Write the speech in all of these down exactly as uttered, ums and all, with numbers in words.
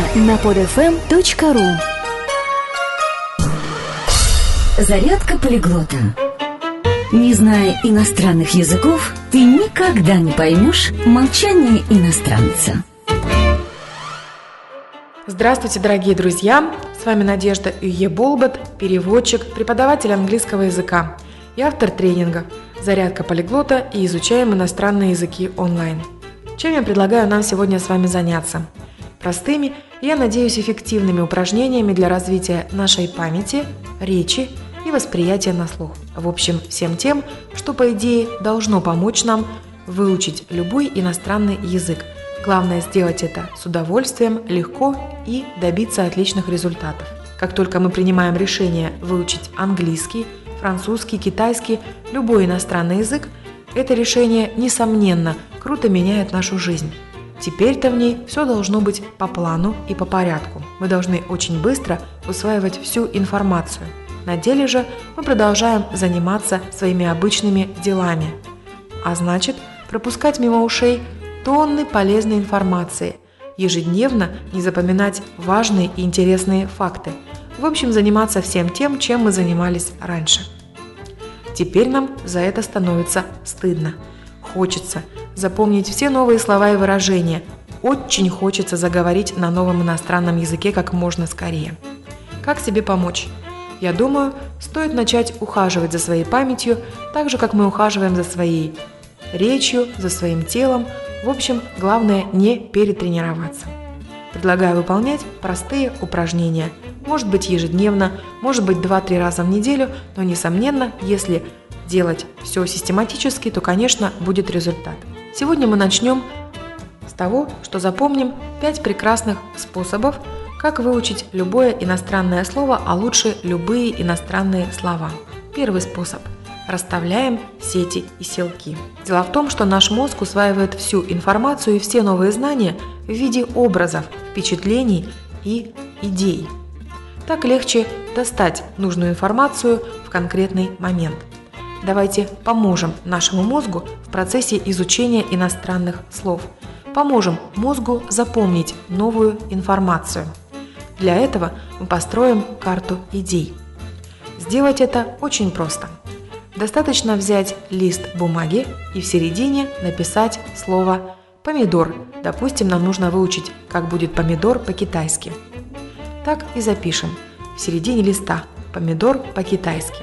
на под эф эм точка ру. Зарядка полиглота. Не зная иностранных языков, ты никогда не поймешь молчание иностранца. Здравствуйте, дорогие друзья! С вами Надежда Уе-Болбот, переводчик, преподаватель английского языка и автор тренинга «Зарядка полиглота» и изучаем иностранные языки онлайн. Чем я предлагаю нам сегодня с вами заняться? Простыми и, я надеюсь, эффективными упражнениями для развития нашей памяти, речи и восприятия на слух. В общем, всем тем, что, по идее, должно помочь нам выучить любой иностранный язык. Главное сделать это с удовольствием, легко и добиться отличных результатов. Как только мы принимаем решение выучить английский, французский, китайский, любой иностранный язык, это решение, несомненно, круто меняет нашу жизнь. Теперь-то в ней все должно быть по плану и по порядку. Мы должны очень быстро усваивать всю информацию. На деле же мы продолжаем заниматься своими обычными делами. А значит, пропускать мимо ушей тонны полезной информации, ежедневно не запоминать важные и интересные факты. В общем, заниматься всем тем, чем мы занимались раньше. Теперь нам за это становится стыдно. Хочется запомнить все новые слова и выражения. Очень хочется заговорить на новом иностранном языке как можно скорее. Как себе помочь? Я думаю, стоит начать ухаживать за своей памятью, так же, как мы ухаживаем за своей речью, за своим телом. В общем, главное не перетренироваться. Предлагаю выполнять простые упражнения. Может быть ежедневно, может быть два-три раза в неделю, но, несомненно, если делать все систематически, то, конечно, будет результат. Сегодня мы начнем с того, что запомним пять прекрасных способов, как выучить любое иностранное слово, а лучше любые иностранные слова. Первый способ. Расставляем сети и селки. Дело в том, что наш мозг усваивает всю информацию и все новые знания в виде образов, впечатлений и идей. Так легче достать нужную информацию в конкретный момент. Давайте поможем нашему мозгу в процессе изучения иностранных слов. Поможем мозгу запомнить новую информацию. Для этого мы построим карту идей. Сделать это очень просто. Достаточно взять лист бумаги и в середине написать слово «помидор». Допустим, нам нужно выучить, как будет помидор по-китайски. Так и запишем в середине листа «помидор по-китайски».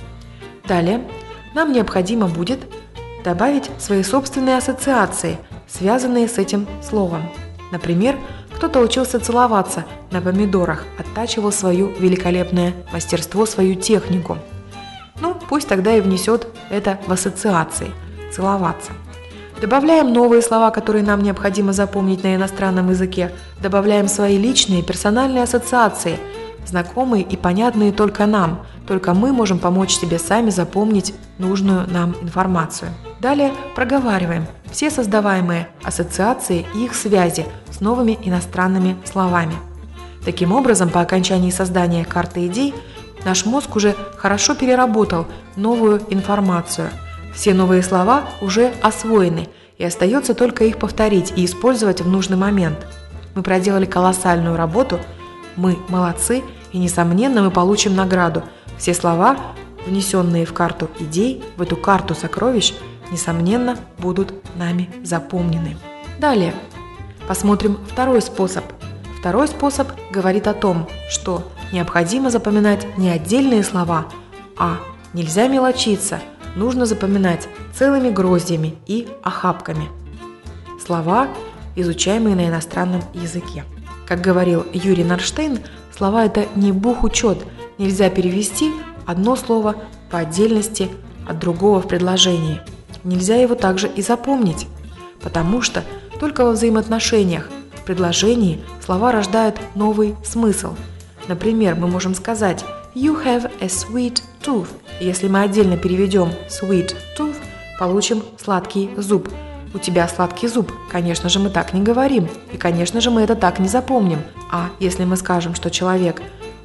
Далее нам необходимо будет добавить свои собственные ассоциации, связанные с этим словом. Например, кто-то учился целоваться на помидорах, оттачивал свое великолепное мастерство, свою технику. Ну, пусть тогда и внесет это в ассоциации – целоваться. Добавляем новые слова, которые нам необходимо запомнить на иностранном языке. Добавляем свои личные персональные ассоциации, знакомые и понятные только нам. Только мы можем помочь себе сами запомнить нужную нам информацию. Далее проговариваем все создаваемые ассоциации и их связи с новыми иностранными словами. Таким образом, по окончании создания карты идей, наш мозг уже хорошо переработал новую информацию. Все новые слова уже освоены, и остается только их повторить и использовать в нужный момент. Мы проделали колоссальную работу, мы молодцы, и, несомненно, мы получим награду. Все слова, внесенные в карту идей, в эту карту сокровищ, несомненно, будут нами запомнены. Далее посмотрим второй способ. Второй способ говорит о том, что необходимо запоминать не отдельные слова, а нельзя мелочиться, нужно запоминать целыми гроздьями и охапками слова, изучаемые на иностранном языке. Как говорил Юрий Норштейн, слова – это не бухучет, нельзя перевести одно слово по отдельности от другого в предложении. Нельзя его также и запомнить, потому что только во взаимоотношениях в предложении слова рождают новый смысл. Например, мы можем сказать «You have a sweet tooth». Если мы отдельно переведем «sweet tooth», получим «сладкий зуб». У тебя сладкий зуб. Конечно же, мы так не говорим. И, конечно же, мы это так не запомним. А если мы скажем, что человек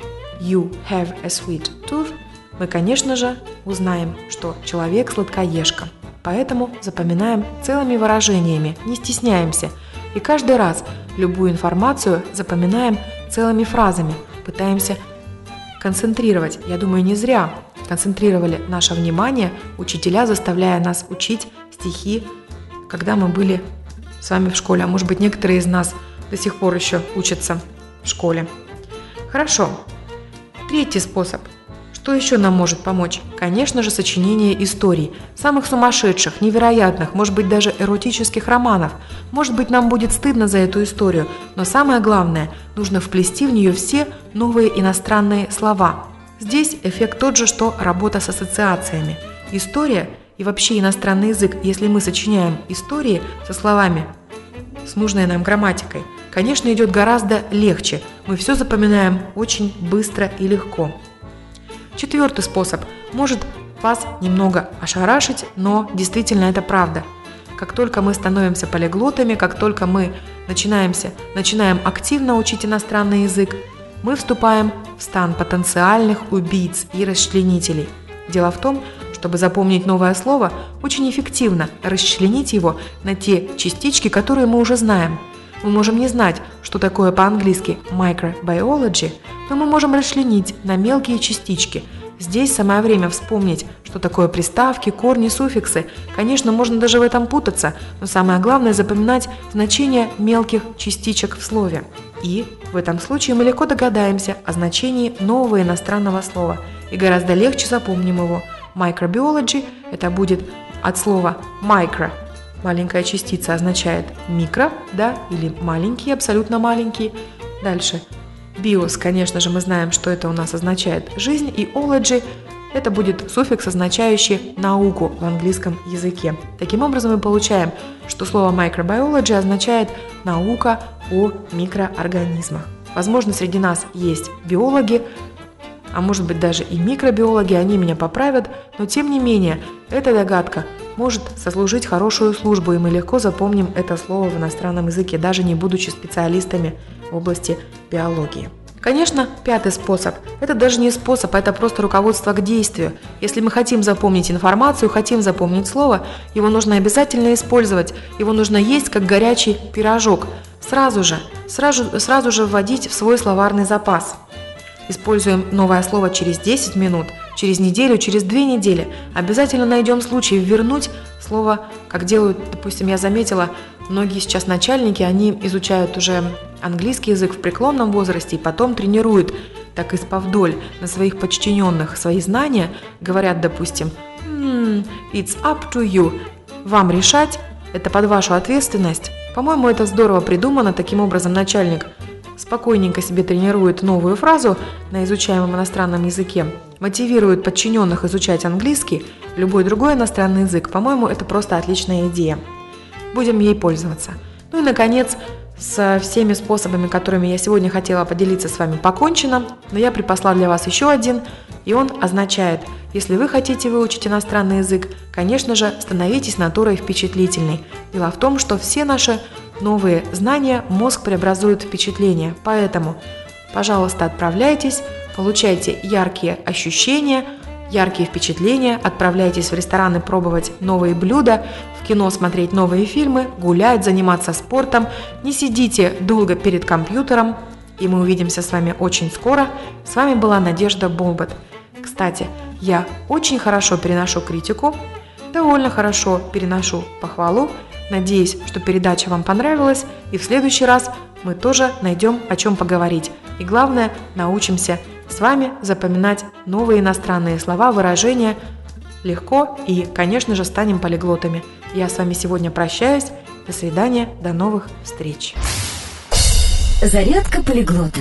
«You have a sweet tooth», мы, конечно же, узнаем, что человек сладкоежка. Поэтому запоминаем целыми выражениями, не стесняемся. И каждый раз любую информацию запоминаем целыми фразами, пытаемся концентрировать. Я думаю, не зря концентрировали наше внимание учителя, заставляя нас учить стихи, когда мы были с вами в школе. А может быть, некоторые из нас до сих пор еще учатся в школе. Хорошо. Третий способ. Что еще нам может помочь? Конечно же, сочинение историй. Самых сумасшедших, невероятных, может быть, даже эротических романов. Может быть, нам будет стыдно за эту историю, но самое главное, нужно вплести в нее все новые иностранные слова. Здесь эффект тот же, что работа с ассоциациями. История и вообще иностранный язык, если мы сочиняем истории со словами, с нужной нам грамматикой, конечно, идет гораздо легче. Мы все запоминаем очень быстро и легко. Четвертый способ может вас немного ошарашить, но действительно это правда. Как только мы становимся полиглотами, как только мы начинаемся, начинаем активно учить иностранный язык, мы вступаем в стан потенциальных убийц и расчленителей. Дело в том, чтобы запомнить новое слово, очень эффективно расчленить его на те частички, которые мы уже знаем. Мы можем не знать, что такое по-английски microbiology, но мы можем расчленить на мелкие частички. Здесь самое время вспомнить, что такое приставки, корни, суффиксы. Конечно, можно даже в этом путаться, но самое главное – запоминать значение мелких частичек в слове. И в этом случае мы легко догадаемся о значении нового иностранного слова и гораздо легче запомним его. Microbiology – это будет от слова micro. Маленькая частица означает микро, да, или маленький, абсолютно маленький. Дальше. Bios, конечно же, мы знаем, что это у нас означает жизнь, и ology – это будет суффикс, означающий науку в английском языке. Таким образом, мы получаем, что слово microbiology означает наука о микроорганизмах. Возможно, среди нас есть биологи, а может быть даже и микробиологи, они меня поправят, но тем не менее, эта догадка может сослужить хорошую службу, и мы легко запомним это слово в иностранном языке, даже не будучи специалистами в области биологии. Конечно, пятый способ – это даже не способ, а это просто руководство к действию. Если мы хотим запомнить информацию, хотим запомнить слово, его нужно обязательно использовать, его нужно есть как горячий пирожок, сразу же, сразу, сразу же вводить в свой словарный запас. Используем новое слово через десять минут, через неделю, через две недели. Обязательно найдем случай вернуть слово, как делают, допустим, я заметила, многие сейчас начальники, они изучают уже английский язык в преклонном возрасте и потом тренируют так исповдоль на своих подчиненных свои знания, говорят, допустим, hmm, it's up to you, вам решать, это под вашу ответственность. По-моему, это здорово придумано, таким образом начальник спокойненько себе тренирует новую фразу на изучаемом иностранном языке, мотивирует подчиненных изучать английский, любой другой иностранный язык. По-моему, это просто отличная идея. Будем ей пользоваться. Ну и, наконец, с всеми способами, которыми я сегодня хотела поделиться с вами, покончено, но я припасла для вас еще один, и он означает, если вы хотите выучить иностранный язык, конечно же, становитесь натурой впечатлительной. Дело в том, что все наши новые знания мозг преобразует в впечатления, поэтому, пожалуйста, отправляйтесь, получайте яркие ощущения, яркие впечатления, отправляйтесь в рестораны пробовать новые блюда, в кино смотреть новые фильмы, гулять, заниматься спортом, не сидите долго перед компьютером, и мы увидимся с вами очень скоро. С вами была Надежда Болбот. Кстати, я очень хорошо переношу критику, довольно хорошо переношу похвалу. Надеюсь, что передача вам понравилась, и в следующий раз мы тоже найдем о чем поговорить. И главное, научимся с вами запоминать новые иностранные слова, выражения легко и, конечно же, станем полиглотами. Я с вами сегодня прощаюсь. До свидания, до новых встреч. Зарядка полиглота.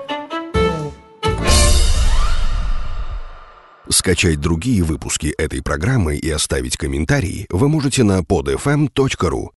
Скачать другие выпуски этой программы и оставить комментарии вы можете на под эф эм точка ру.